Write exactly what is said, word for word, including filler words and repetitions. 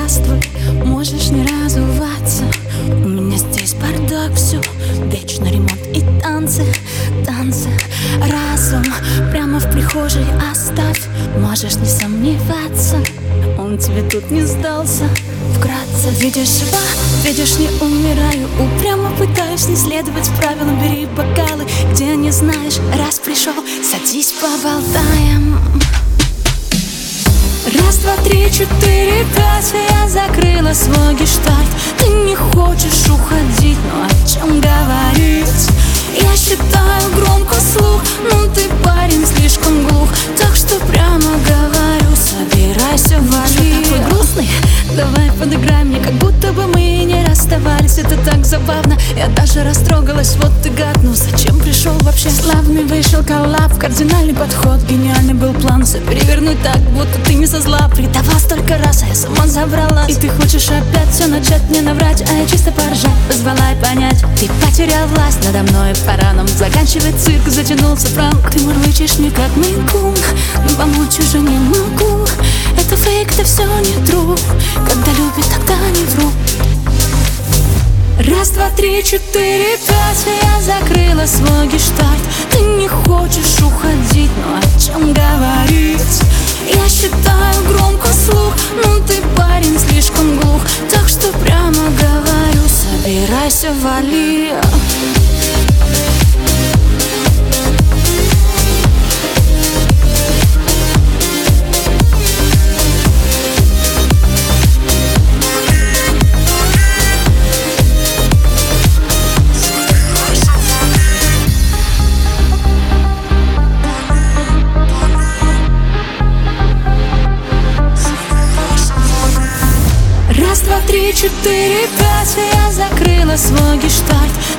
здравствуй, можешь не разуваться. У меня здесь бардак, все, вечно ремонт и танцы, танцы. Разум прямо в прихожей оставь, можешь не сомневаться, он тебе тут не сдался. Вкратце, видишь, жива, видишь, не умираю. Упрямо пытаюсь не следовать правилам. Бери бокалы, где не знаешь. Раз пришел, садись, поболтаем. Раз, два, три, четыре, пять. Я закрыла свой гештальт. Ты не хочешь уходить, но о чем говорить? Я считаю громко слух, но ты, парень, слишком глух. Так что прямо говорю, собирайся, вали. Что такой грустный? Давай подыграй мне, как будто бы мы и не расставались. Это так забавно, я даже растрогалась. Вот ты гад, ну зачем пришел вообще? Славный вышел коллаб, кардинальный подход. Гениальный был план, все перевернуть так, будто ты не со зла. Предавал столько раз, а я сама забралась. И ты хочешь опять все начать мне наврать, а я чисто поржать позвала и понять. Ты потерял власть надо мной, пора нам заканчивать цирк. Затянулся пранк, ты мурлычешь мне как мейн-кун, но помочь уже не могу. Это фейк, это все не true. Когда любят, тогда не вру. Раз, два, три, четыре, пять. Я закрыла свой гештальт. Ты не хочешь уходить, но о чем говорить? Я считаю громко слух, но ты, парень, слишком глух. Так что прямо говорю, собирайся, вали. Раз, два, три, четыре, пять. Я закрыла свой гештальт.